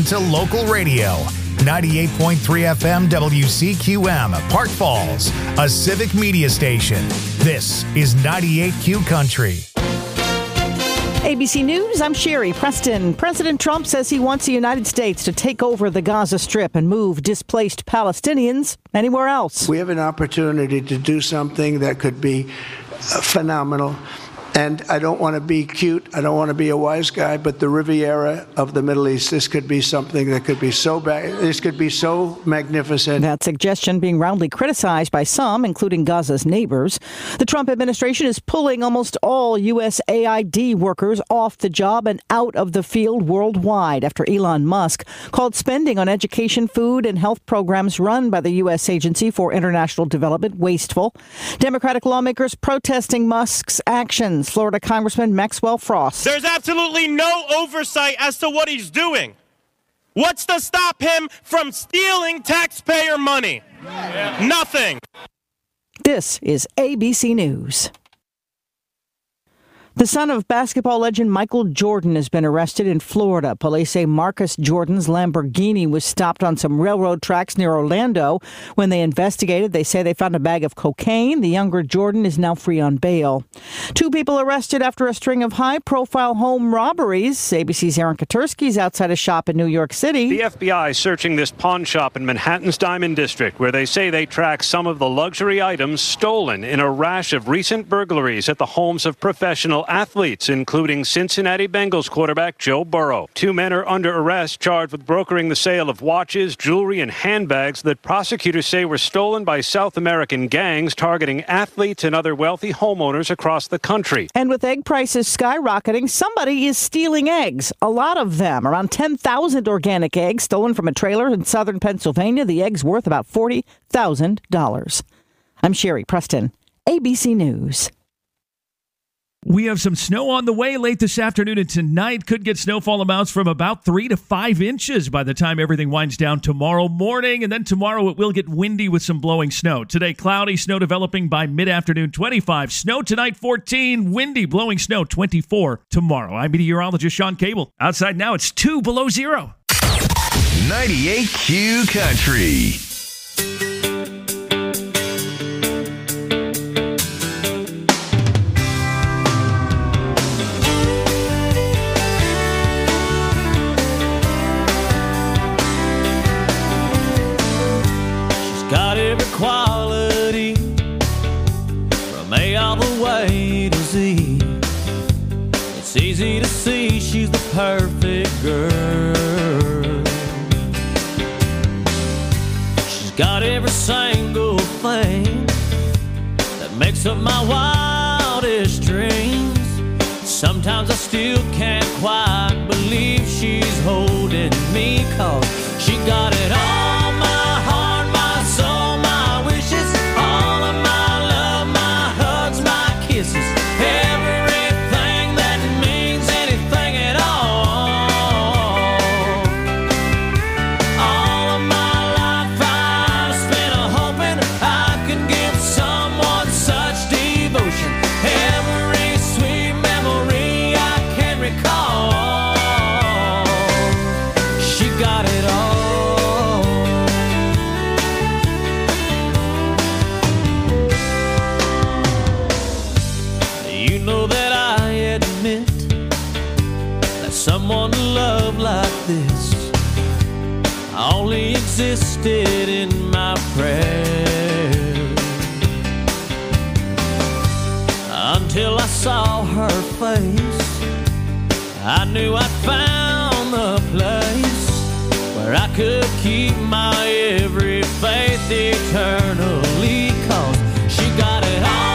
to local radio. 98.3 FM WCQM, Park Falls, a civic media station. This is 98Q Country. ABC News, I'm Sherry Preston. President Trump says he wants the United States to take over the Gaza Strip and move displaced Palestinians anywhere else. We have an opportunity to do something that could be phenomenal. And I don't want to be cute. I don't want to be a wise guy, but the Riviera of the Middle East, this could be something that could be so bad. This could be so magnificent. That suggestion being roundly criticized by some, including Gaza's neighbors. The Trump administration is pulling almost all USAID workers off the job and out of the field worldwide after Elon Musk called spending on education, food, and health programs run by the U.S. Agency for International Development wasteful. Democratic lawmakers protesting Musk's actions. Florida Congressman Maxwell Frost. There's absolutely no oversight as to what he's doing. What's to stop him from stealing taxpayer money? Nothing. This is ABC News. The son of basketball legend Michael Jordan has been arrested in Florida. Police say Marcus Jordan's Lamborghini was stopped on some railroad tracks near Orlando. When they investigated, they say they found a bag of cocaine. The younger Jordan is now free on bail. 2 people arrested after a string of high-profile home robberies. ABC's Aaron Katursky is outside a shop in New York City. The FBI searching this pawn shop in Manhattan's Diamond District, where they say they track some of the luxury items stolen in a rash of recent burglaries at the homes of professional athletes, including Cincinnati Bengals quarterback Joe Burrow. 2 men are under arrest, charged with brokering the sale of watches, jewelry, and handbags that prosecutors say were stolen by South American gangs targeting athletes and other wealthy homeowners across the country. And with egg prices skyrocketing, somebody is stealing eggs. A lot of them. Around 10,000 organic eggs stolen from a trailer in southern Pennsylvania. The eggs worth about $40,000. I'm Sherry Preston, ABC News. We have some snow on the way late this afternoon and tonight. Could get snowfall amounts from about 3 to 5 inches by the time everything winds down tomorrow morning. And then tomorrow it will get windy with some blowing snow. Today, cloudy, snow developing by mid-afternoon, 25. Snow tonight, 14. Windy, blowing snow, 24 tomorrow. I'm meteorologist Sean Cable. Outside now, it's 2 below zero. 98Q Country. Got every quality from A all the way to Z. It's easy to see she's the perfect girl. She's got every single thing that makes up my wildest dreams. Sometimes I still can't quite believe she's holding me, 'cause she got it all. Someone to love like this only existed in my prayers, until I saw her face. I knew I'd found the place where I could keep my every faith eternally, 'cause she got it all.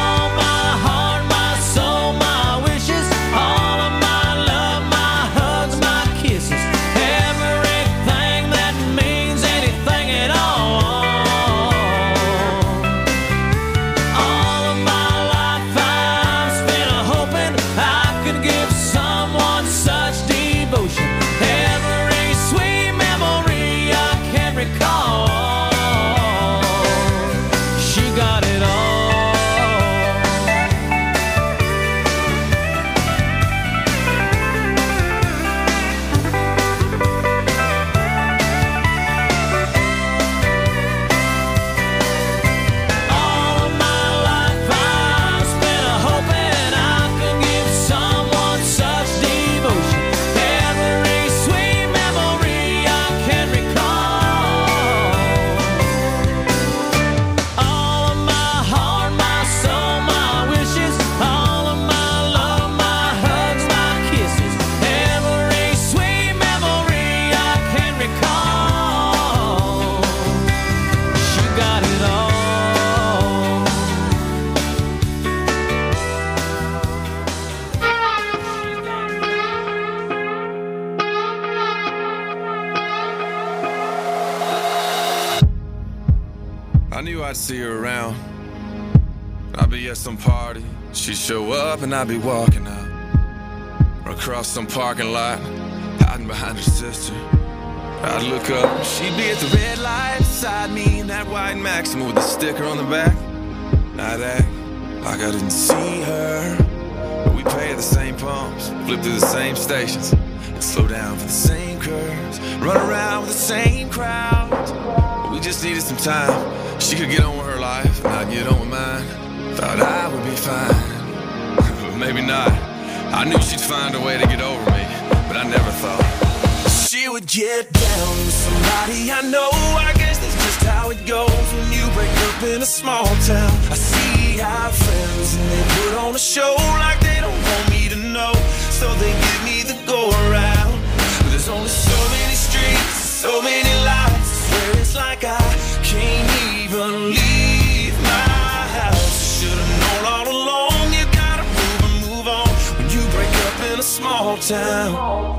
I knew I'd see her around. I'd be at some party, she'd show up and I'd be walking out. Or across some parking lot, hiding behind her sister. I'd look up, and she'd be at the red light beside me in that white Maxima with a sticker on the back. I'd act like I didn't see her, but we pay at the same pumps, flip through the same stations, and slow down for the same curves, run around with the same crowds. But we just needed some time. She could get on with her life, and I'd get on with mine. Thought I would be fine, but maybe not. I knew she'd find a way to get over me, but I never thought she would get down with somebody I know. I guess that's just how it goes when you break up in a small town. I see our friends and they put on a show like they don't want me to know, so they give me the go around. But there's only so many streets, so many lights, I swear it's like I can't even leave my house. Should've known all along, you gotta move on when you break up in a small town.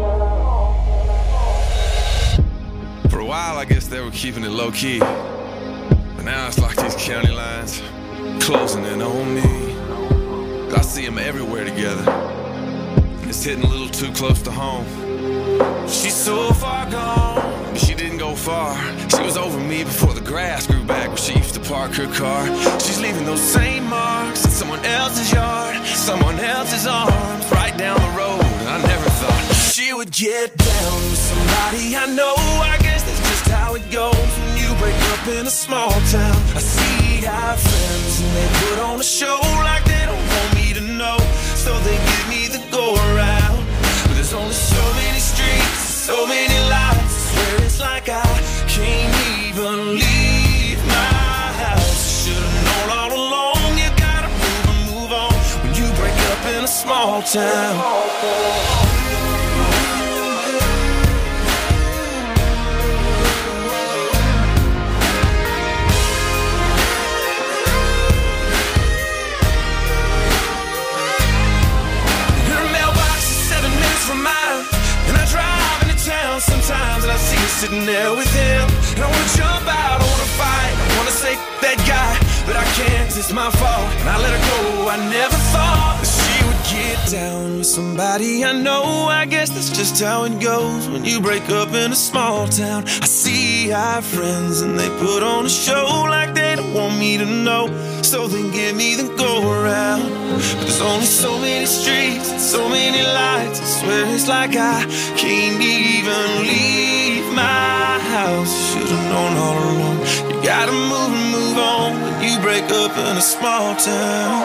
For a while, I guess they were keeping it low-key, but now it's like these county lines closing in on me. I see them everywhere together, and it's hitting a little too close to home. She's so far gone, but she didn't go far. She was over me before the grass grew back where she used to park her car. She's leaving those same marks in someone else's yard, someone else's arms, right down the road. And I never thought she would get down with somebody I know. I guess that's just how it goes when you break up in a small town. I see our friends and they put on a show like they don't want me to know, so they give me the go around. But there's only so many streets, so many lights, I swear it's like I can't even leave my house. Should've known all along, you gotta move on when you break up in a small town. Sometimes and I see her sitting there with him, and I wanna jump out, I wanna fight, I wanna say that guy, but I can't, it's my fault, and I let her go. I never thought that she would get down with somebody I know. I guess that's just how it goes when you break up in a small town. I see our friends and they put on a show like they don't want me to know, so they give me the go around. But there's only so many streets and so many lights, I swear it's like I can't even leave my house. Should've known all along, you gotta move on when you break up in a small town.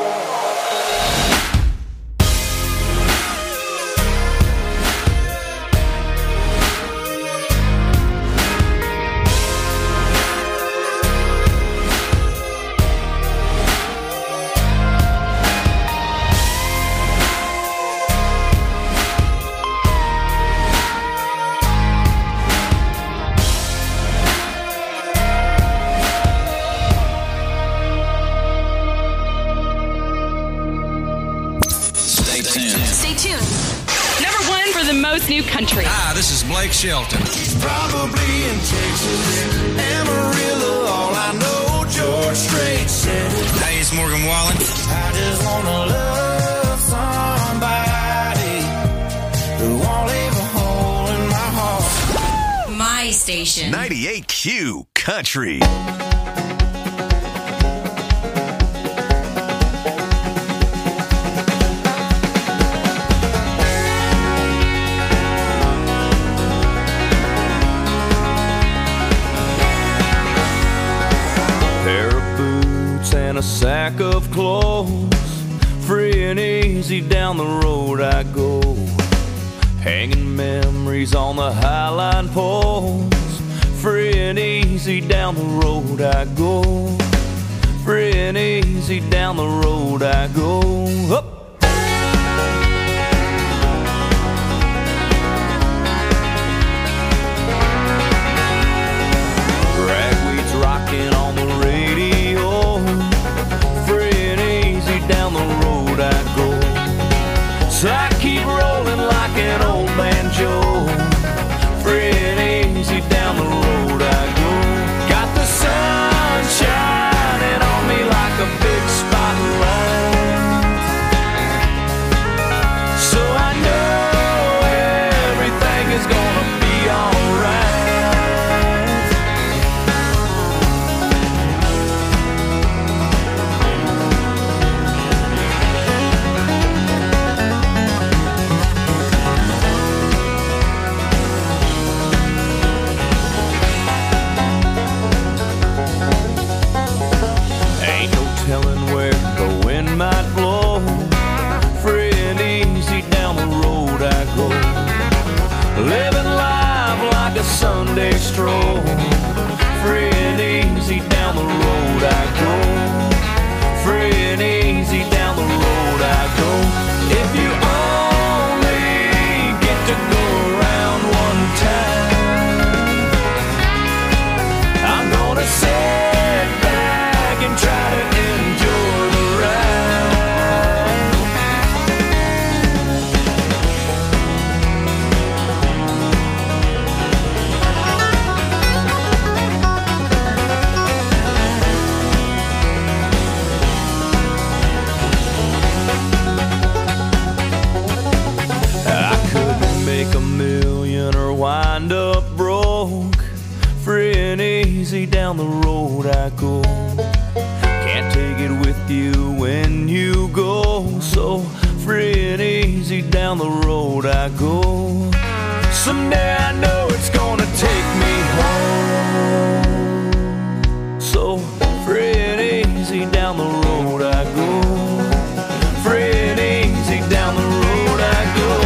New country. This is Blake Shelton. He's probably in Texas, Amarillo, all I know, George Strait said it. Hey, it's Morgan Wallen. I just wanna love somebody who won't leave a hole in my heart. My station. 98Q Country. And a sack of clothes, free and easy down the road I go, hanging memories on the highline poles. Free and easy down the road I go, free and easy down the road I go. Up. Ragweed's rocking on the radio, down the road I go, so I keep rolling like an old banjo. Free and easy down the road I go. Got the sunshine easy down the road I go. Can't take it with you when you go. So free and easy down the road I go. Someday I know it's gonna take me home. So free and easy down the road I go. Free and easy down the road I go.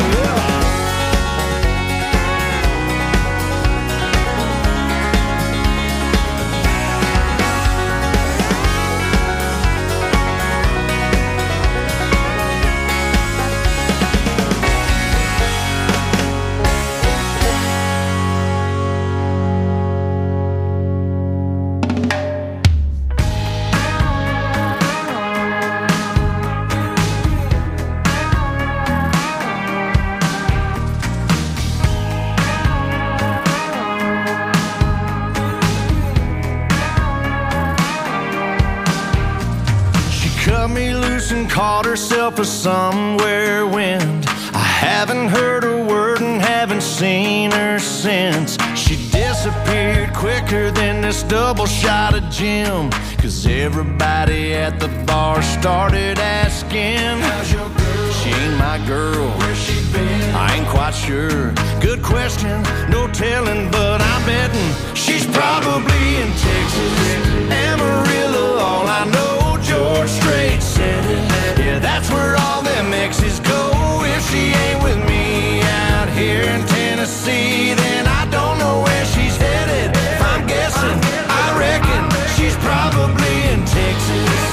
And caught herself a somewhere wind. I haven't heard a word and haven't seen her since. She disappeared quicker than this double shot of gin. Cause everybody at the bar started asking, how's your girl? She ain't my girl. Where's she been? I ain't quite sure. Good question, no telling, but I'm betting she's probably in Texas, Amarillo. All I know, George Strait said it. Yeah, that's where all them exes go. If she ain't with me out here in Tennessee, then I don't know where she's headed. If I'm guessing, I reckon she's probably in Texas.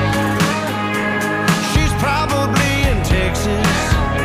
She's probably in Texas.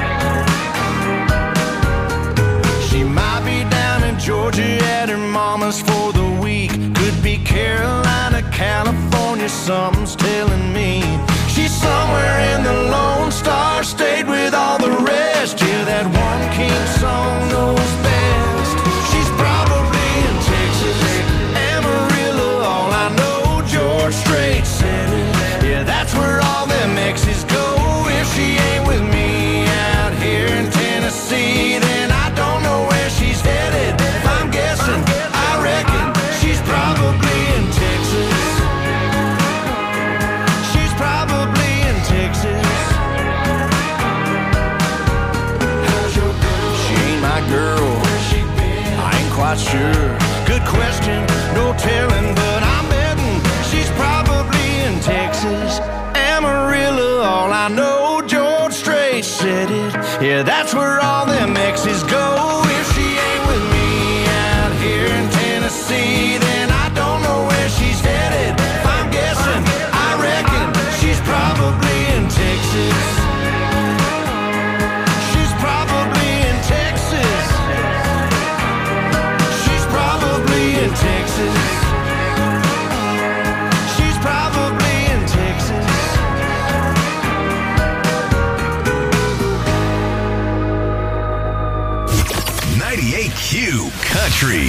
She might be down in Georgia at her mama's for the week. Could be Carolina, California, something's telling me. She's somewhere in the Lone Star State with all the rest. Yeah, that one king song knows best. She's probably in Texas, Amarillo. All I know, George Strait said it. Yeah, that's where all them exes go. If she ain't with me out here in Tennessee, then I don't know where she's headed. If I'm guessing, I reckon she's probably in Texas. She's probably in Texas. How's your girl? She ain't my girl. Where's she been? I ain't quite sure. Good question, no telling, but I'm betting she's probably in Texas, Amarillo. All I know, George Strait said it. Yeah, that's where all them exes go. If she ain't with me out here in Tennessee, then I don't know where she's headed. If I'm guessing, I reckon she's probably in Texas. She's probably in Texas. She's probably in Texas. She's probably in Texas. 98Q Country.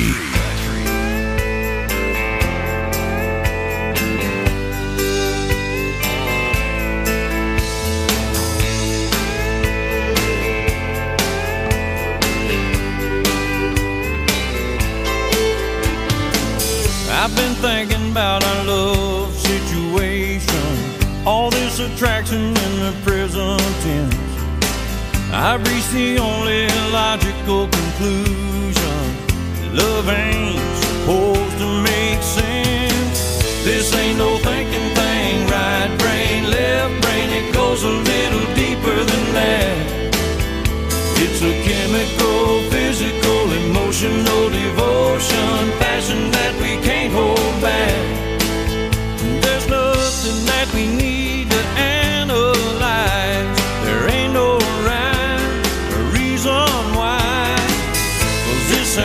I've been thinking about our love situation, all this attraction in the present tense. I've reached the only logical conclusion: love ain't supposed to make sense. This ain't no thinking thing, right brain, left brain, it goes a little deeper than that. It's a chemical, physical, emotional devotion, passion that we can't hold back. There's nothing that we need to analyze. There ain't no rhyme or reason why. 'Cause this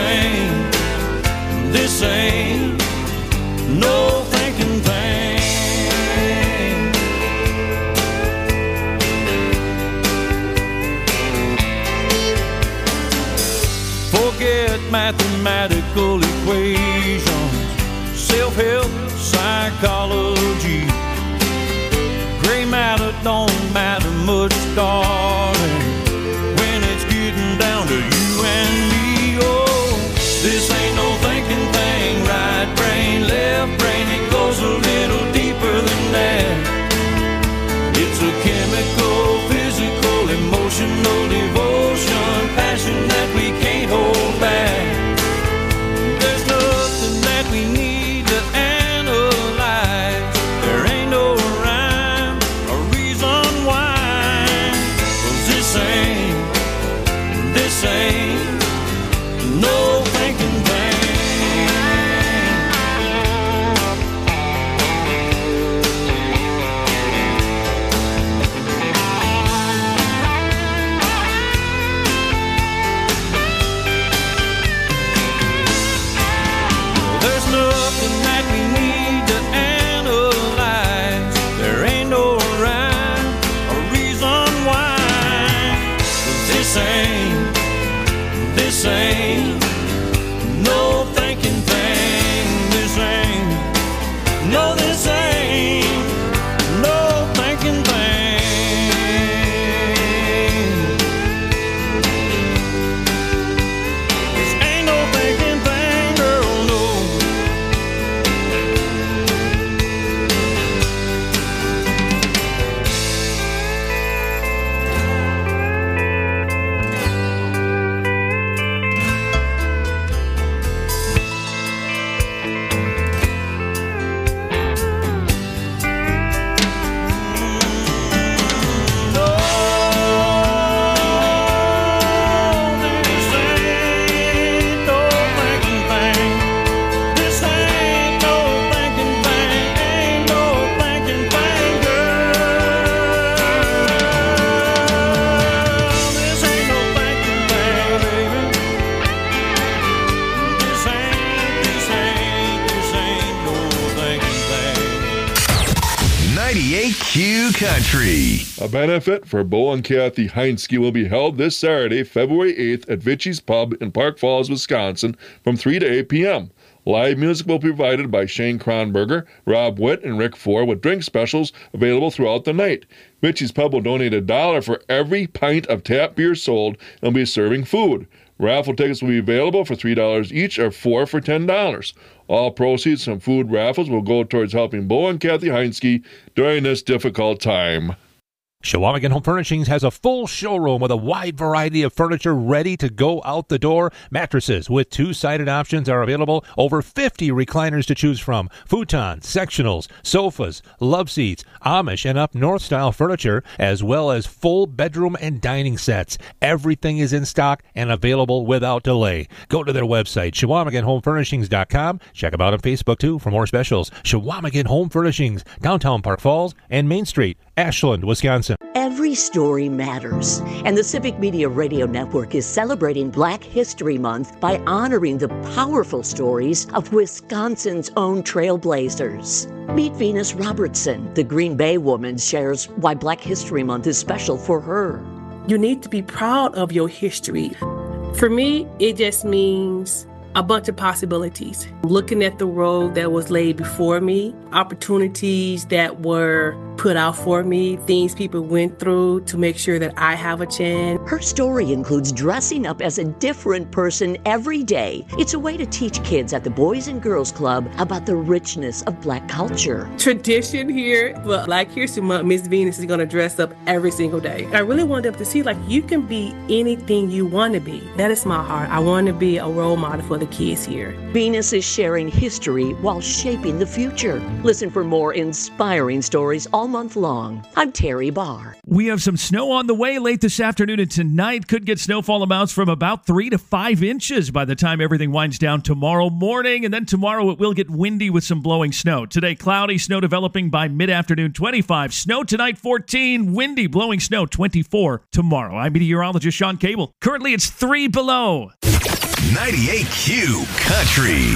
ain't no thinking thing. Forget mathematical equations, self-help, psychology. Gray matter don't matter much, darling, when it's getting down to you and me. Oh, this ain't no thinking thing, right? There's nothing that we need to analyze. There ain't no rhyme or reason why. 'Cause this ain't no thinking thing. This ain't no thinking thing. This ain't no thinking thing, girl, no. Country. A benefit for Bo and Kathy Heinske will be held this Saturday, February 8th at Vichy's Pub in Park Falls, Wisconsin from 3 to 8 p.m. Live music will be provided by Shane Kronberger, Rob Witt, and Rick Ford with drink specials available throughout the night. Vichy's Pub will donate $1 for every pint of tap beer sold and will be serving food. Raffle tickets will be available for $3 each or 4 for $10. All proceeds from food raffles will go towards helping Bo and Kathy Heinske during this difficult time. Chequamegon Home Furnishings has a full showroom with a wide variety of furniture ready to go out the door. Mattresses with two-sided options are available. Over 50 recliners to choose from. Futons, sectionals, sofas, love seats, Amish and up north style furniture, as well as full bedroom and dining sets. Everything is in stock and available without delay. Go to their website, ChequamegonHomeFurnishings.com. Check them out on Facebook, too, for more specials. Chequamegon Home Furnishings, downtown Park Falls and Main Street, Ashland, Wisconsin. Every story matters, and the Civic Media Radio Network is celebrating Black History Month by honoring the powerful stories of Wisconsin's own trailblazers. Meet Venus Robertson. The Green Bay woman shares why Black History Month is special for her. You need to be proud of your history. For me, it just means a bunch of possibilities. Looking at the road that was laid before me, opportunities that were put out for me, things people went through to make sure that I have a chance. Her story includes dressing up as a different person every day. It's a way to teach kids at the Boys and Girls Club about the richness of Black culture. Tradition here, but Black History Month, Miss Venus is going to dress up every single day. I really wanted them to see, like, you can be anything you want to be. That is my heart. I want to be a role model for the kids here. Venus is sharing history while shaping the future. Listen for more inspiring stories all month long. I'm Terry Barr. We have some snow on the way late this afternoon and tonight. Could get snowfall amounts from about 3 to 5 inches by the time everything winds down tomorrow morning. And then tomorrow it will get windy with some blowing snow. Today, cloudy, snow developing by mid-afternoon, 25. Snow tonight, 14. Windy, blowing snow, 24 tomorrow. I'm meteorologist Sean Cable. Currently, it's 3 below. 98Q Country.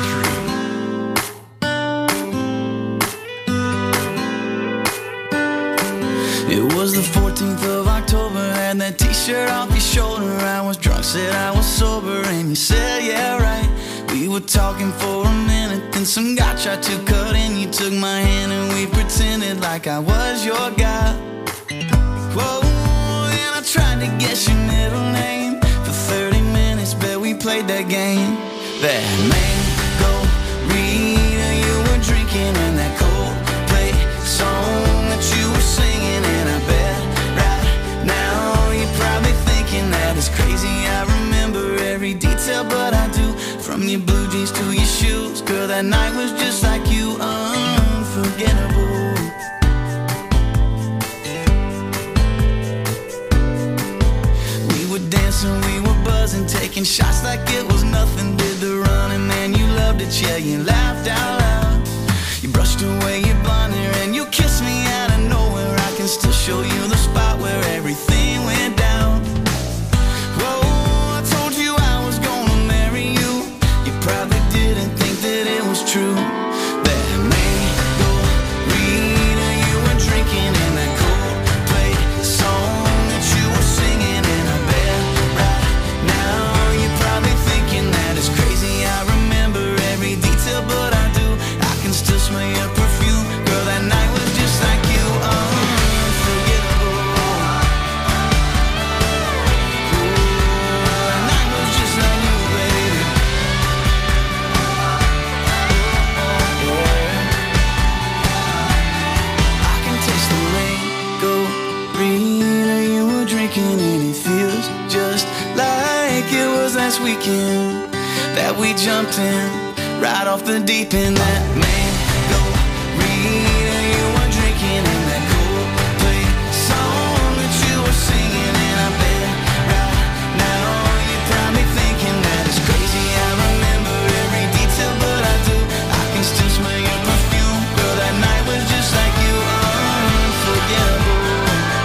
It was the 14th of October, had that t-shirt off your shoulder. I was drunk, said I was sober, and you said, yeah, right. We were talking for a minute, then some guy tried to cut in. You took my hand and we pretended like I was your guy. Whoa, and I tried to guess your middle name. For 30 minutes, bet we played that game. That mango-rita you were drinking, and that Coldplay song that you were singing. And I bet right now you're probably thinking that it's crazy. I remember every detail, but I do. From your blue jeans to your shoes, girl, that night was just like you, unforgettable. We were dancing, we were buzzing, taking shots like it was nothing. Did the running, man, you loved it, yeah, you laughed out loud. You brushed away your blonde hair and you kissed me out of nowhere. I can still show you the spot where everything went down. Whoa, I told you I was gonna marry you. You probably didn't think that true. That mango reader you were drinking in that Coldplay song that you were singing, and I bet right now you're probably thinking that it's crazy. I remember every detail, but I do. I can still smell your perfume, girl. That night was just like you, unforgettable. That night was just like you, baby. I can taste the mango reader you were drinking, and it feels just like it was last weekend that we jumped in right off the deep end. That mango reader you were drinking in that Coldplay song that you were singing, and I bet right now you're probably thinking that it's crazy. I remember every detail, but I do. I can still smell your perfume, girl. That night was just like you, unforgettable.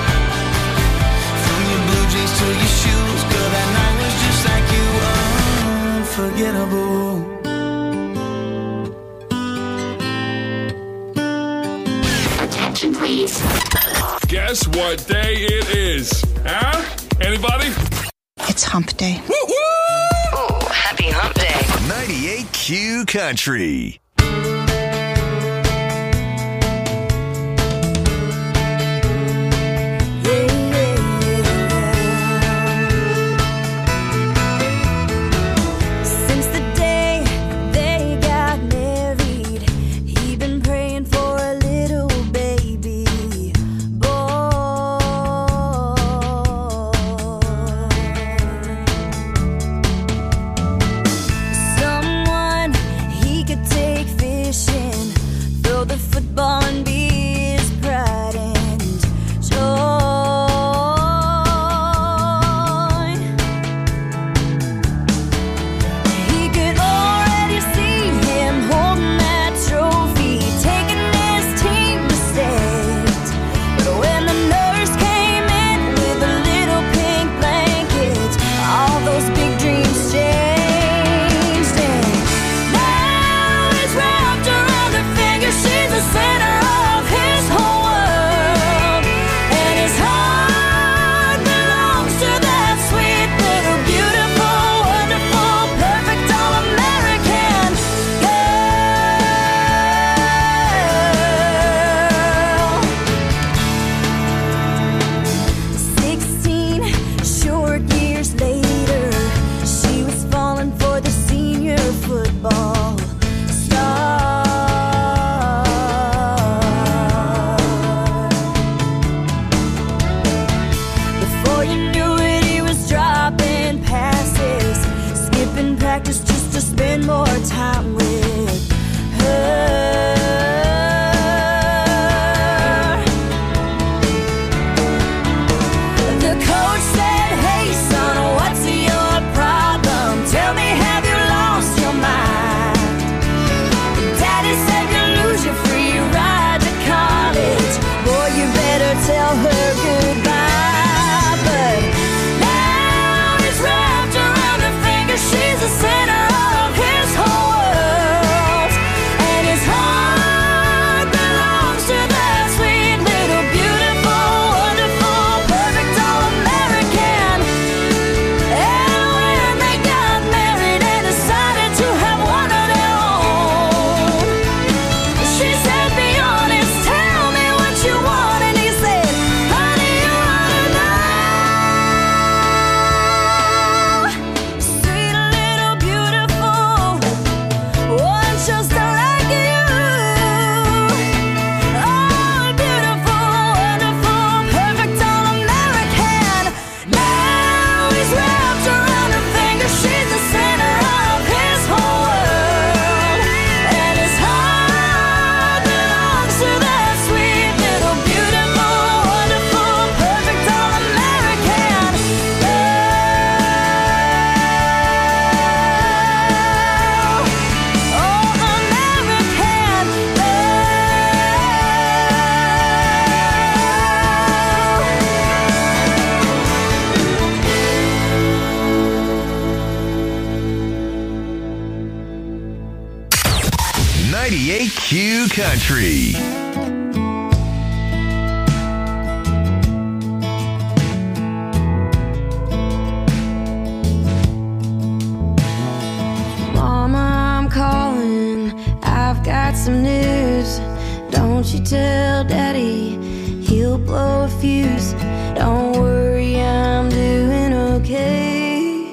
From your blue jeans to your shoes, girl. That night was just like you, unforgettable. Attention, please. Guess what day it is? Huh? Anybody? It's hump day. Ooh, happy hump day. 98Q Country. Since the day they got married, he been praying for a little baby boy. Someone he could take 98Q Country. Mama, I'm calling. I've got some news. Don't you tell Daddy, he'll blow a fuse. Don't worry, I'm doing okay.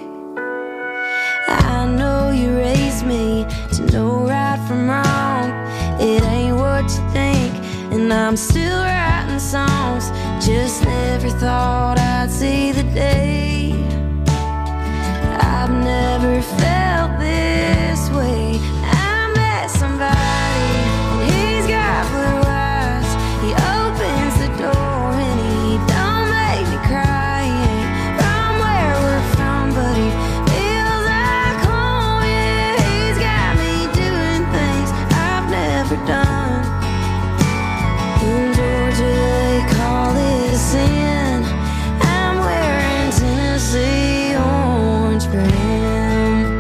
I know you raised me to know right from wrong. It ain't what you think, and I'm still writing songs. Just never thought I'd see the day. I've never felt this way. I met somebody, and he's got blue eyes. He opens the door, and he don't make me cry. He ain't from where we're from, but he feels like home. Yeah, he's got me doing things I've never done. In Georgia, they call it a sin. I'm wearing Tennessee orange for him.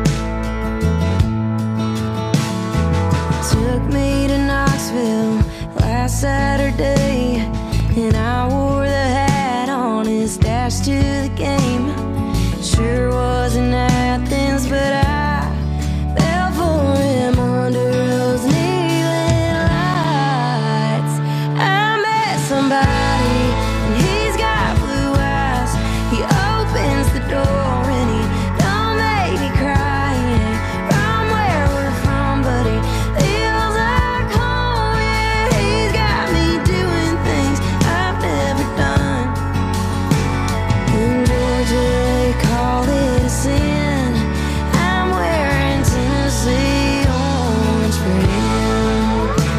Took me to Knoxville last Saturday, and I wore the hat on his dash to the game. Sure wasn't Athens, but I fell for him under those neon lights. I met somebody, and he's got blue eyes. He opens the door, and he don't make me cry. He ain't from where we're from, but he feels like home. Yeah, he's got me doing things I've never done. In Georgia, they call it a sin. I'm wearing Tennessee orange for him.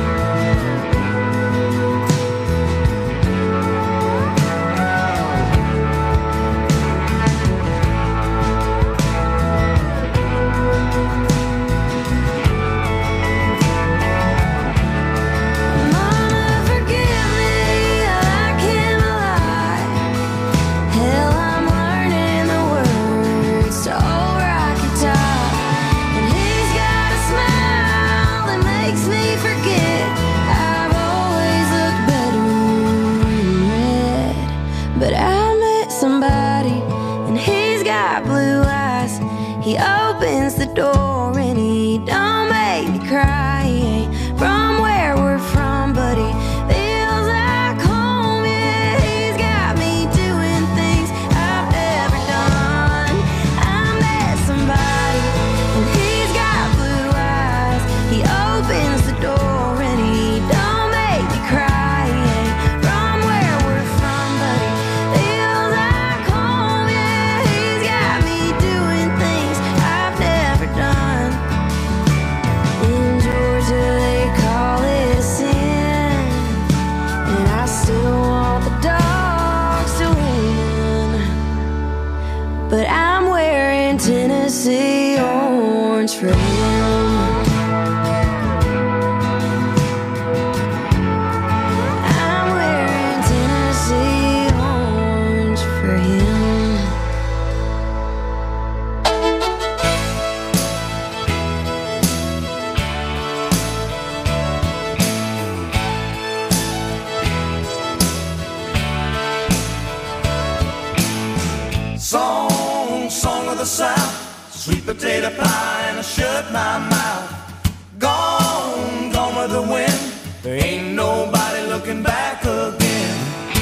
Mama, forgive me, I came alive. Hell, I'm learning the words to Old Rocky Top. And he's got a smile that makes me forget I've always looked better in red. But I met somebody, and he's got blue eyes. He opens the door, and he don't make me cry. He ain't from where we're from, but he feels like home. Yeah, he's got me doing things I've never done. I met somebody, and he's got blue eyes. He opens the door, and he don't make me cry. He ain't from where we're from, but he feels like home. Yeah, he's got me doing things I've never done. In Georgia, they call it a sin, and I still want the dogs to win. But I'm wearing Tennessee orange for him. I'm wearing Tennessee orange for him. Song of the South, sweet potato pie, and I shut my mouth. Gone with the wind. There ain't nobody looking back again.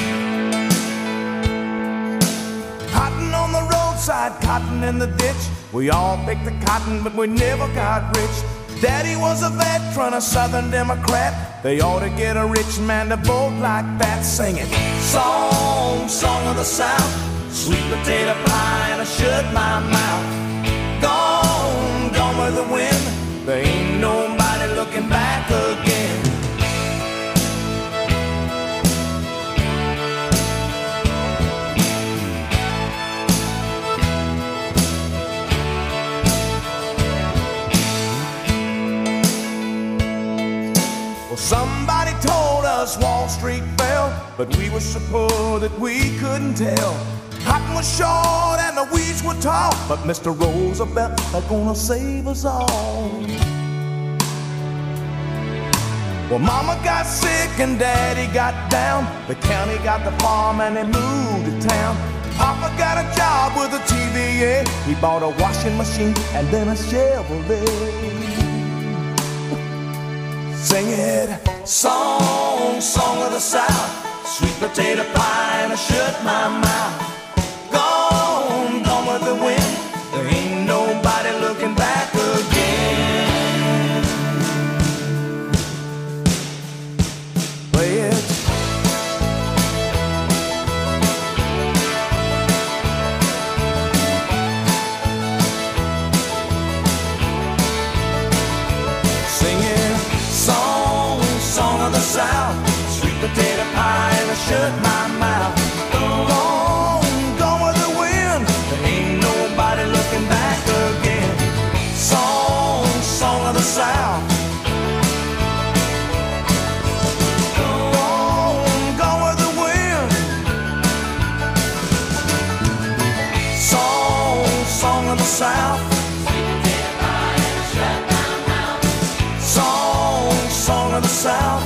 Cotton on the roadside, cotton in the ditch. We all picked the cotton, but we never got rich. Daddy was a veteran, a Southern Democrat. They ought to get a rich man to vote like that, singing song of the South. Sweet potato pie, and I shut my mouth. Gone with the wind. There ain't nobody looking back again. Well, somebody told us Wall Street fell, but we were so poor that we couldn't tell. Cotton was short and the weeds were tall, but Mr. Roosevelt is gonna save us all. Well, Mama got sick and Daddy got down. The county got the farm and they moved to town. Papa got a job with a TVA. He bought a washing machine and then a Chevrolet. Sing it, song, song of the South, sweet potato pie and I shut my mouth. Gone, gone with the wind, there ain't nobody looking back again. Play it. South, sweet potato pie and I shut my mouth. Gone, gone with the wind, there ain't nobody looking back again. Song, song of the South. Gone, gone with the wind. Song, song of the South. Sweet potato pie and I shut my mouth. Song, song of the South.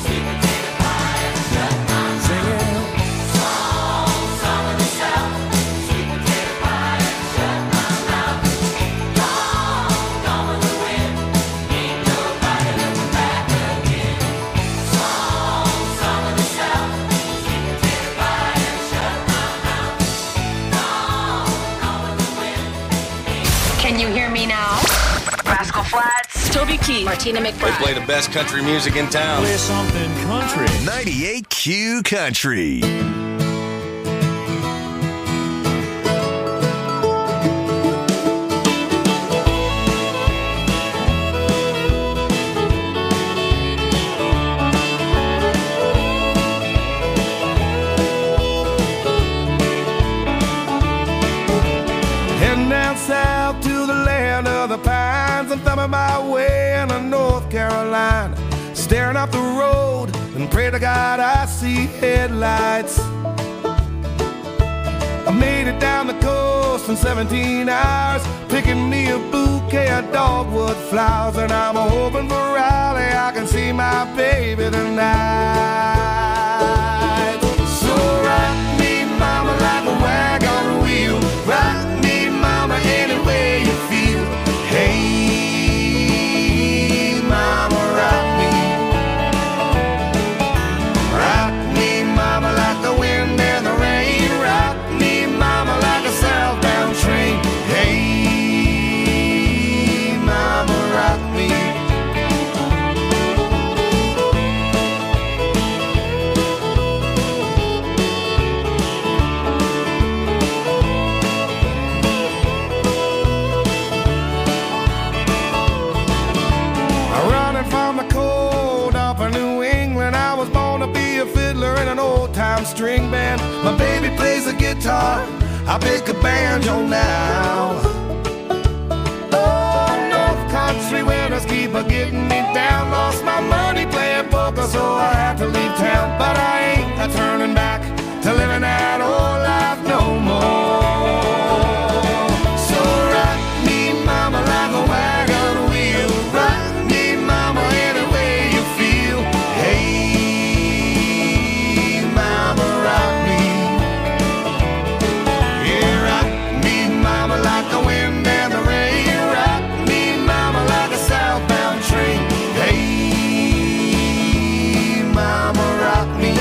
Can you hear me now? Rascal Flatts, Toby Keith, Martina McBride. They play the best country music in town. Play something country. 98Q Country. South to the land of the pines, I'm thumbing my way into North Carolina, staring up the road and pray to God I see headlights. I made it down the coast in 17 hours, picking me a bouquet of dogwood flowers, and I'm hoping for Raleigh I can see my baby tonight. So rock me, mama, like a wagon wheel. Rock me, mama, any way you feel. Hey, mama, rock me. Rock me, mama, like the wind and the rain. Rock me, mama, like a southbound train. Hey, mama, rock me. String band, my baby plays the guitar, I pick a banjo now. Oh, North Country winters keep a getting me down. Lost my money playing poker, so I had to leave town. But I ain't a turning back to living that old life no more. So rock me, mama, like a wagon wheel. Rock me, mama, any way you feel. Hey, like the wind and the rain. Rock me, mama, like a southbound train. Hey, mama, rock me.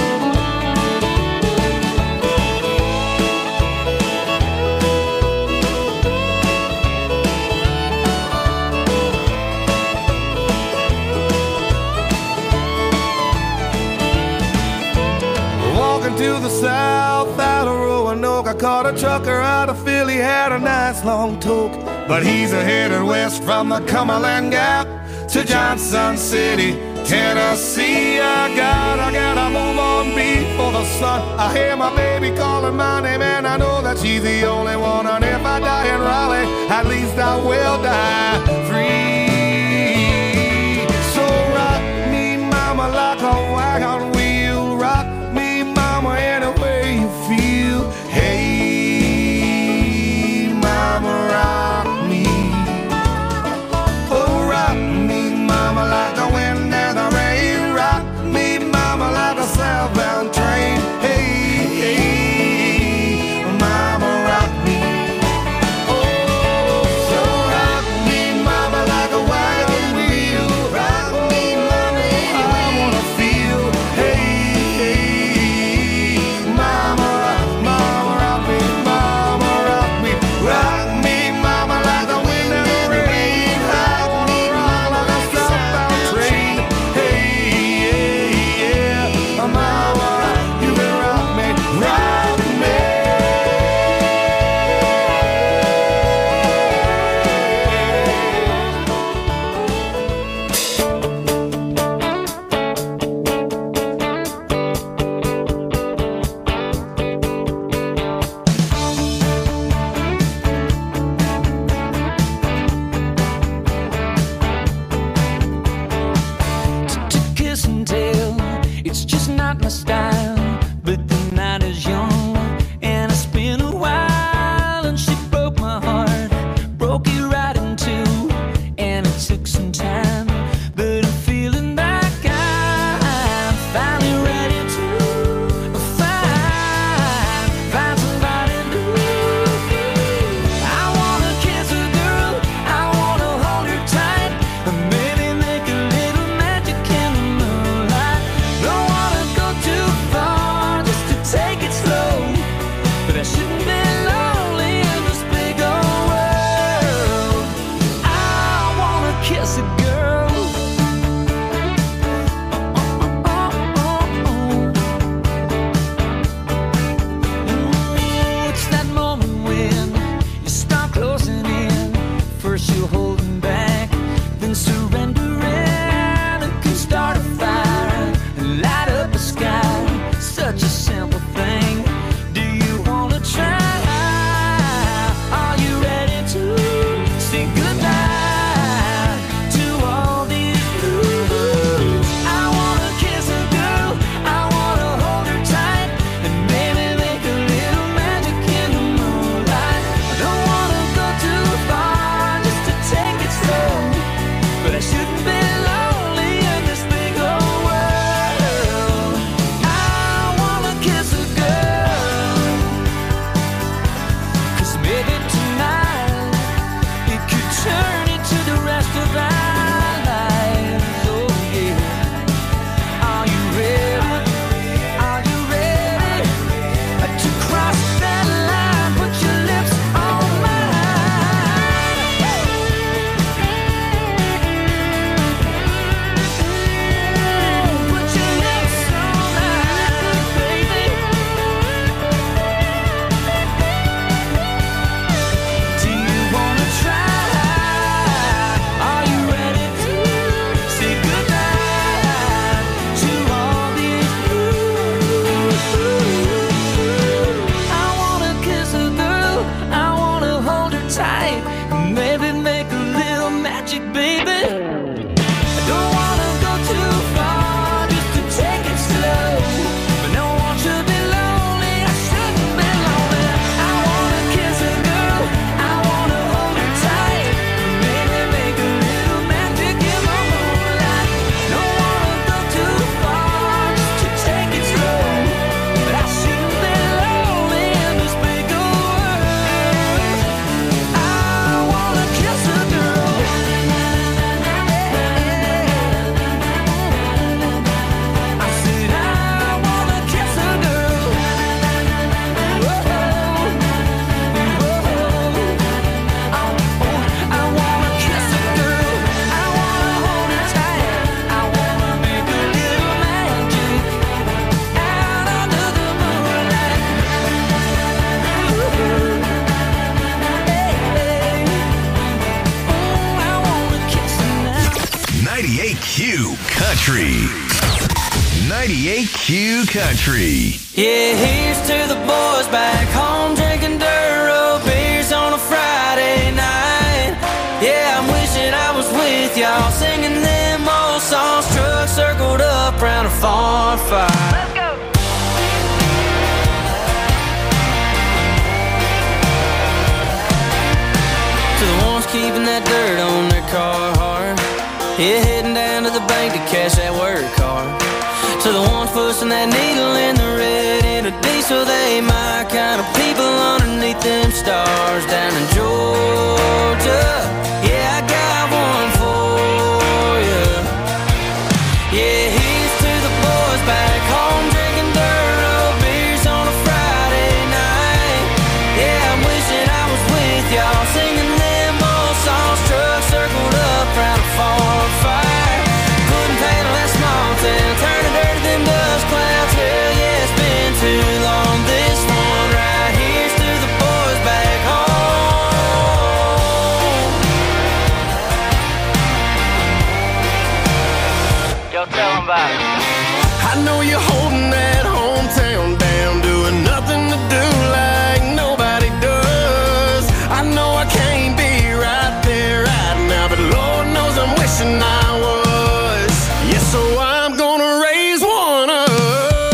Walking to the south out of Roanoke, I caught a trucker out of Philly, had a nice long toke. But he's headed west from the Cumberland Gap to Johnson City, Tennessee. I gotta move on before the sun. I hear my baby calling my name and I know that she's the only one. And if I die in Raleigh, at least I will die free. So rock me, mama, like a wagon wheel. Rock me, mama, any way you feel. Hey, mama, rock me. Oh, rock me, mama, like the wind and the rain. not my style, but the night is young, and it's been a while, and she broke my heart, broke it right in two, and it took some time, but I'm feeling like I'm finally ready to find somebody new. I wanna kiss a girl, I wanna hold her tight, and maybe make a little magic in the moonlight. Don't wanna go too far, just to take it slow, but I shouldn't be lonely in this big old world. I wanna kiss a girl. It's that moment when you start closing in. First you're holding back, then surrendering, and can start a fire and light up the sky. Such a simple thing. Do you wanna try? Are you ready to say goodbye to all these blues? I wanna kiss a girl, I wanna hold her tight, and maybe make a little magic in the moonlight. I don't wanna go too far, just to take it slow, but I shouldn't be lonely in this big old world. I wanna kiss a girl, 'cause maybe tonight it could turn into the rest of our lives. Oh yeah. Are you ready? Are you ready to cross that line? Put your lips on mine. Put your lips on mine, baby. Do you wanna try? Are you ready to say goodbye to all these blues? I wanna kiss a girl, I wanna hold her tight, maybe make a little magic, baby. I don't wanna go too far, just to take it slow, but no one should be lonely, I shouldn't be lonely. I wanna kiss a girl, I wanna hold her tight, maybe make a little magic in the moonlight. Don't wanna go too far, just to take it slow, but I shouldn't be lonely in this big old world. I wanna kiss a girl. I said I wanna kiss a girl. Whoa, whoa. I wanna kiss a girl. I wanna hold her tight. I wanna make a little magic out under the moonlight. I wanna kiss her now. 98Q Country. 98Q Country. Yeah, here's to the boys back home drinking Duro beers on a Friday night. Yeah, I'm wishing I was with y'all singing them old songs, trucks circled up round a farm fire. Let's go. To the ones keeping that dirt on their Carhartt, yeah, heading down to the bank to cash that work card. To the ones pushing that needle in the red into diesel, they my kind of people underneath them stars down in Georgia. Yeah, I got one for you. Yeah, here's to the boys back home drinking Duro beers on a Friday night. Yeah, I'm wishing I was with y'all singing them old songs, trucks circled up round a farm fire. Putting paint on that small town, turning dirt to them dust clouds. Hell yeah, it's been too long. This one right here's to the boys back home. Yo, tell them about it. I know you're holding that hometown down, doing nothing to do like nobody does. I know I can't be right there right now, but Lord knows I'm wishing I was. Yeah, so I'm gonna raise one up.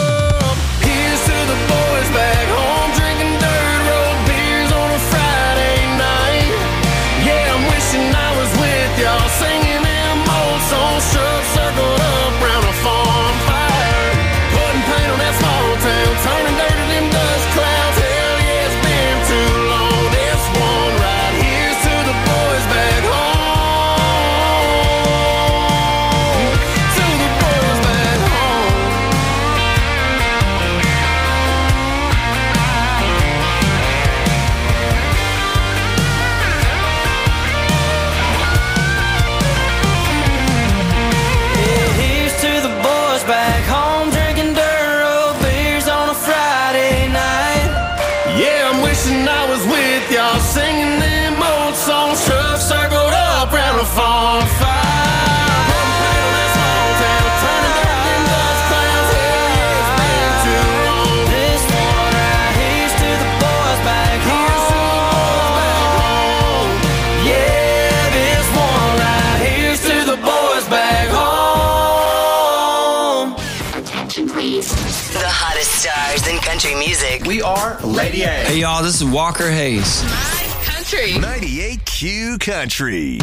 Stars in country music. We are Lady A. Hey, y'all, this is Walker Hayes. Country. 98Q Country.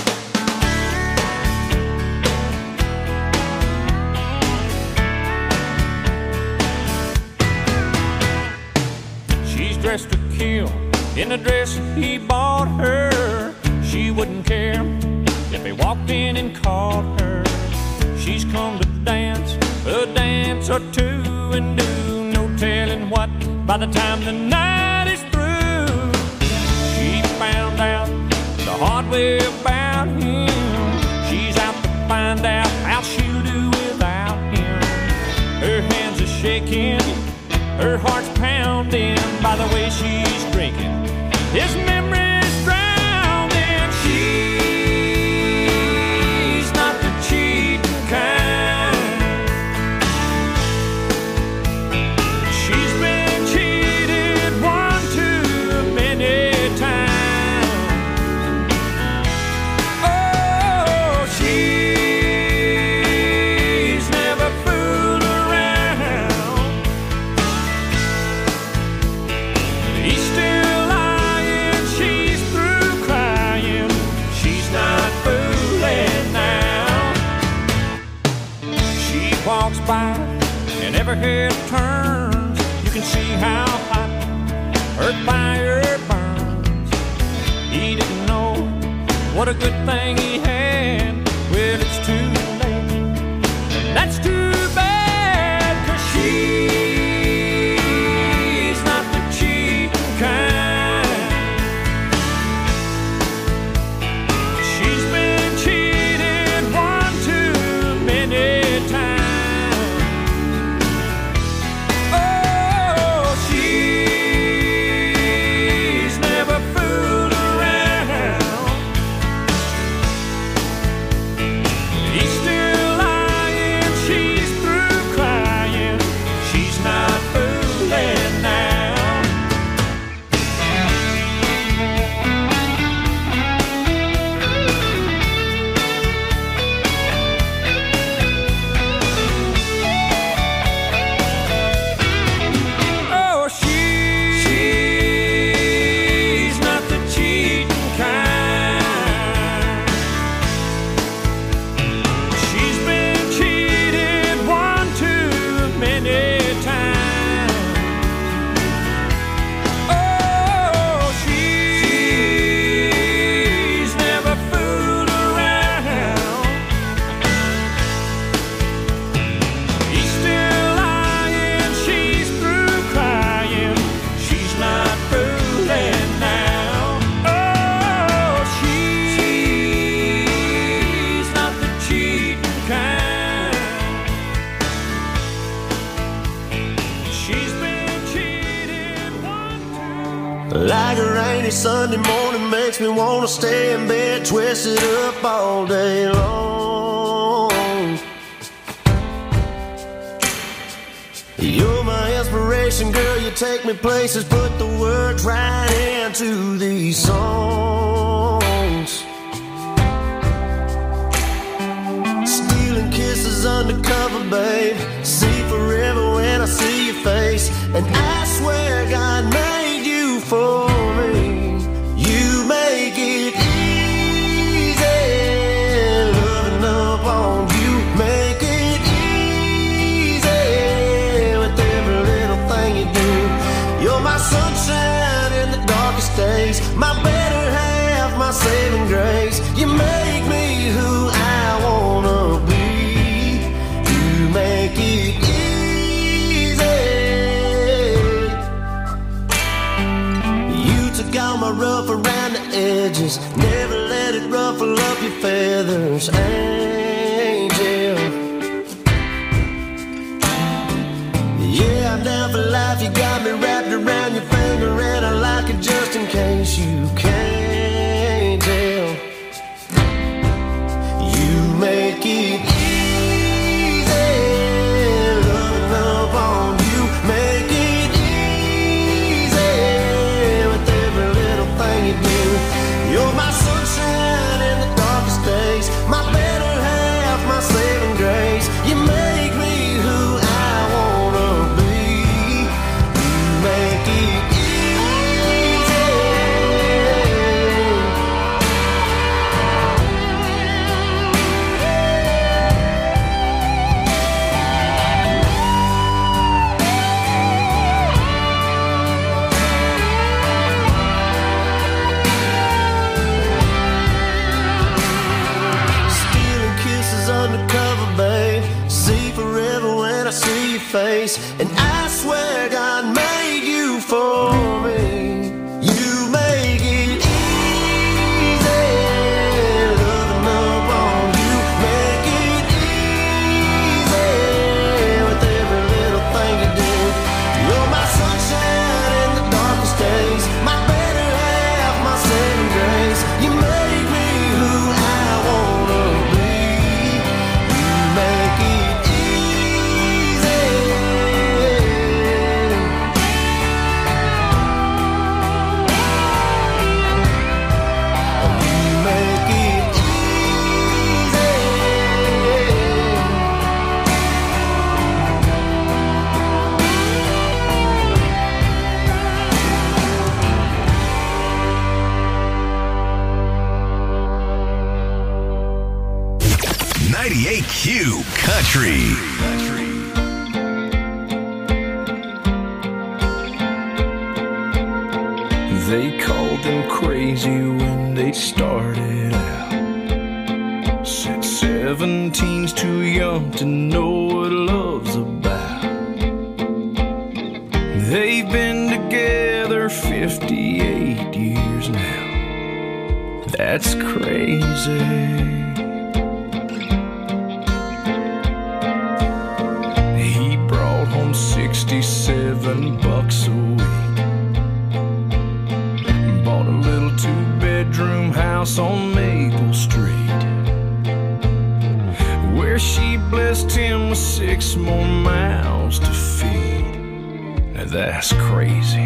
She's dressed to kill in a dress he bought her. She wouldn't care if he walked in and caught her. She's come to dance a dance or two and do no telling what by the time the night is through. She found out the hard way about him. She's out to find out how she'll do without him. Her hands are shaking, her heart's pounding by the way she's drinking. His memory's drowning. She's not the cheating kind. She's been cheated one too many times. Oh, she's never fooled around. He's still lying, she's through crying. She's not fooling now. She walks by and every head turns. You can see how hot her fire burns. He didn't know what a good thing he had. Well, it's too late, and that's too bad, 'cause she's not the cheating kind. She's been cheated one too many times. Oh, she's never fooled around. He's still lying, she's through crying. She's not fooling now. Oh, she's not the cheating kind. She's been cheated one too many times. Oh, she's never fooled around. He's still lying, she's through crying. She's not fooling now. Oh, she's not the cheating kind. She's been cheated one Like a rainy Sunday morning makes me wanna stay in bed, twisted up all day long. You're my inspiration, girl, you take me places, put the words right into these songs. Stealing kisses undercover, babe. See forever when I see your face. And I swear God made you for me. You make it easy. Loving up on you, make it easy. With every little thing you do. You're my sunshine in the darkest days. My better half, my saving grace. You make me who I wanna be. You make it easy. You took all my rough around the edges. Never let it ruffle up your feathers, angel. Yeah, I'm down for life. You got me wrapped around your finger, and I like it just in case you can't tell. You make it easy. Loving up on you, make it easy. With every little thing you do. You're my sunshine in the darkest days. My better face, and I swear God made you for me. You make it easy, loving up on you. Make it easy with every little thing you do. You're my sunshine in the darkest days, my better half, my saving grace. You make me who I wanna be. You make it easy. You make it easy. 98Q Country. They called them crazy when they started out. Said 17's too young to know what love's about. They've been together 58 years now. That's crazy. He brought home $67 a week. Bought a little two-bedroom house on Maple Street, where she blessed him with 6 more mouths to feed. Now that's crazy.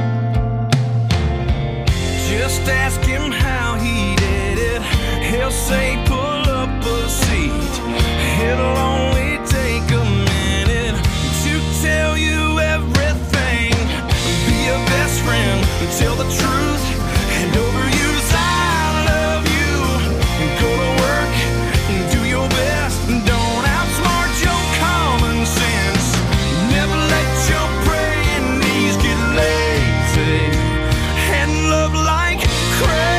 Just ask him how he did it. He'll say pull up a seat. It'll only take a minute to tell you everything. Be a best friend, tell the truth, and overuse I love you. Go to work, do your best, don't outsmart your common sense. Never let your praying knees get lazy, and love like crazy.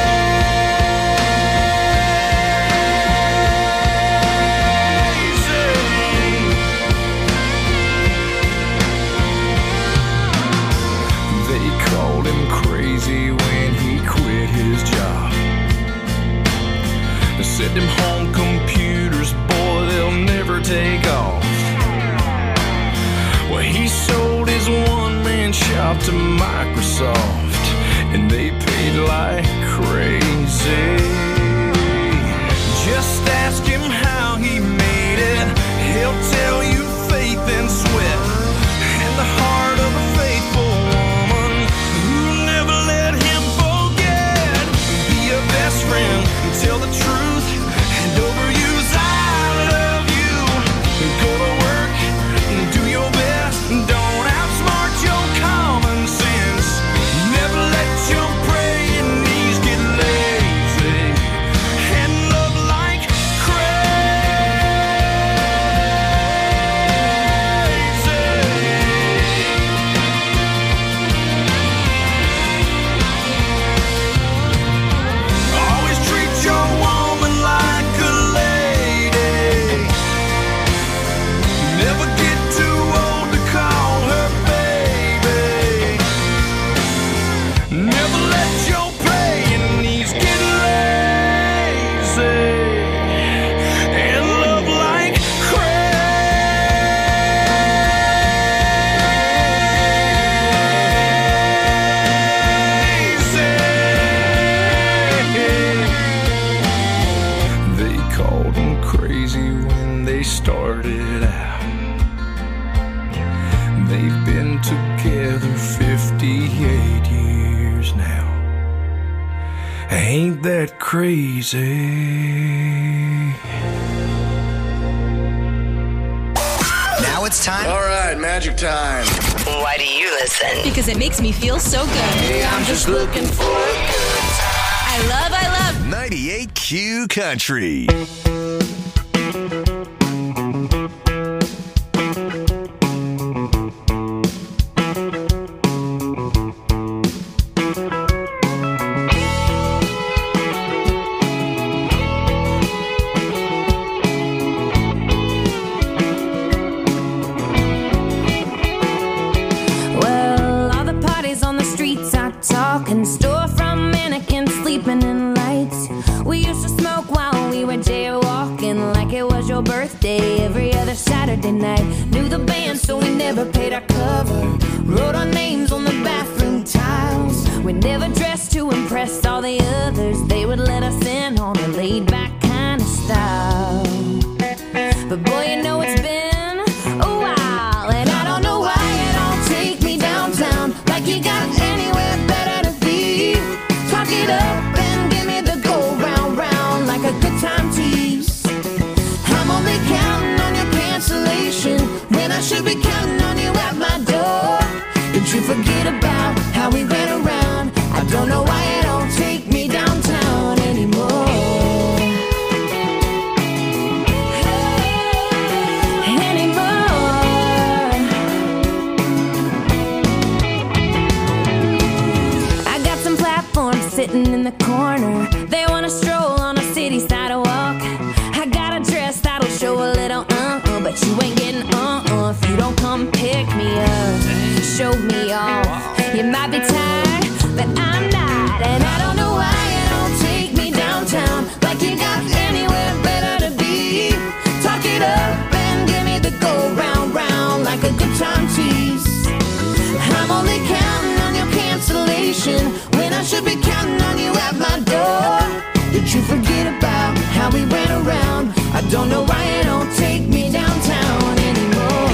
They called him crazy when he quit his job. They said them home computers, boy, they'll never take off. Well, he sold his one-man shop to Microsoft, and they paid like crazy. Just ask him how he made it. He'll tell you faith and sweat, and the heart of a faithful woman who never let him forget. Be a best friend, tell the truth, and overuse I love you. Go to work, do your best, don't outsmart your common sense. Never let your praying knees get lazy, and love like always treat your woman like a lady. Never get too old to call her baby. Never let your praying knees get lazy, and love like crazy. They called him crazy when they started out. They've been together 58 years now. Ain't that crazy? Now it's time. All right, magic time. Why do you listen? Because it makes me feel so good. Hey, I'm just looking for a good time. I love 98Q Country. Tuesday, every other Saturday night. Knew the band, so we never paid our cover. Wrote our names on the bathroom tiles. We never dressed to impress all the others. They would let us in on a laid-back kind of style. But boy, you know it's been a while, and I don't know why you don't take me downtown like you got anywhere better to be. Talk it up and give me the go round, round like a good time tease. I'm only counting on your cancellation when I should be counting on you at my door. Did you forget about how we ran around? I don't know why you don't take me downtown anymore. Sitting in the corner, they wanna stroll on a city sidewalk. I got a dress that'll show a little but you ain't getting if you don't come pick me up, show me off. You might be tired, but I'm not, and I don't know why you don't take me downtown like you got anywhere better to be. Talk it up and give me the go round, round like a good time tease. I'm only counting on your cancellation when I should be counting on you at my door. Did you forget about how we ran around? I don't know why you don't take me downtown anymore.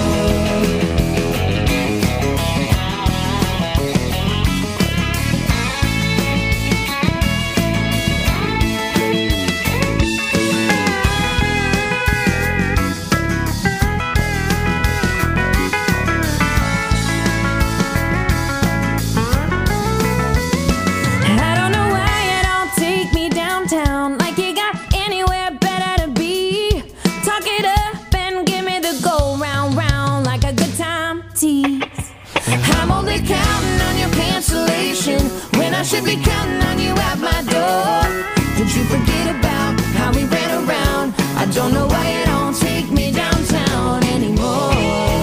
When I should be counting on you at my door. Did you forget about how we ran around? I don't know why you don't take me downtown anymore.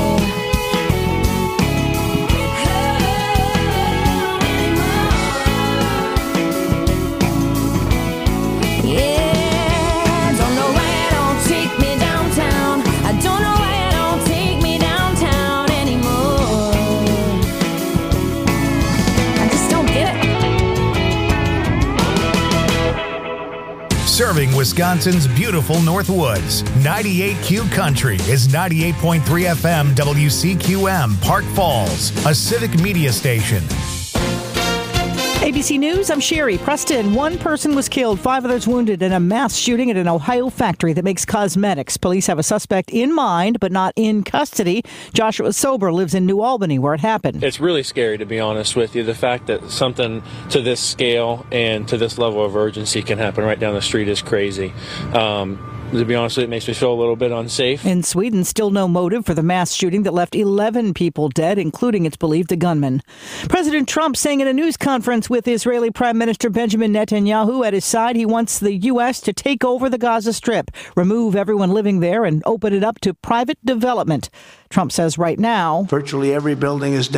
Yeah, don't know why you don't take me downtown. I don't know why you don't take me downtown anymore. Serving Wisconsin's beautiful Northwoods, 98Q Country is 98.3 FM WCQM, Park Falls, a civic media station. ABC News, I'm Sherry Preston. One person was killed, 5 others wounded in a mass shooting at an Ohio factory that makes cosmetics. Police have a suspect in mind, but not in custody. Joshua Sober lives in New Albany, where it happened. It's really scary, to be honest with you. The fact that something to this scale and to this level of urgency can happen right down the street is crazy. To be honest with you, it makes me feel a little bit unsafe. In Sweden, still no motive for the mass shooting that left 11 people dead, including, it's believed, a gunman. President Trump saying in a news conference with Israeli Prime Minister Benjamin Netanyahu at his side, he wants the U.S. to take over the Gaza Strip, remove everyone living there, and open it up to private development. Trump says right now, virtually every building is